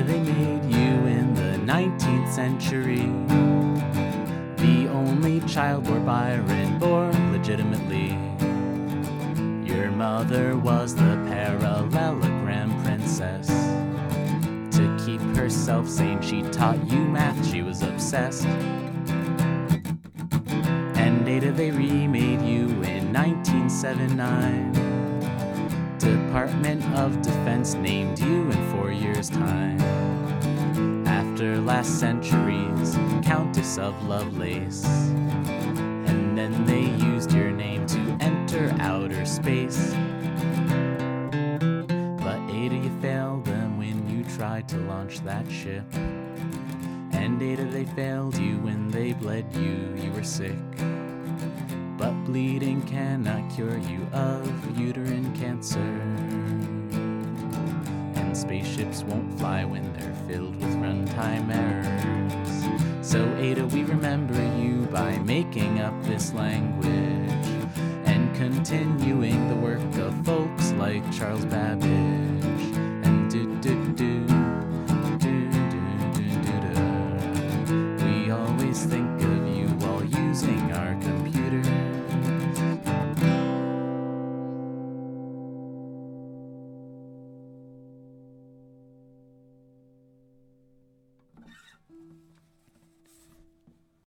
they made you in the 19th century. The only child Lord Byron bore legitimately. Your mother was the parallelogram princess. To keep herself sane, she taught you math, she was obsessed. And Ada, they remade you in 1979. Department of Defense named you in 4 years' time. After last century's Countess of Lovelace. And then they used your name to enter outer space. But Ada, you failed them when you tried to launch that ship. And Ada, they failed you when they bled you, you were sick. But bleeding cannot cure you of uterine cancer. And spaceships won't fly when they're filled with runtime errors. So Ada, we remember you by making up this language and continuing the work of folks like Charles Babbage. And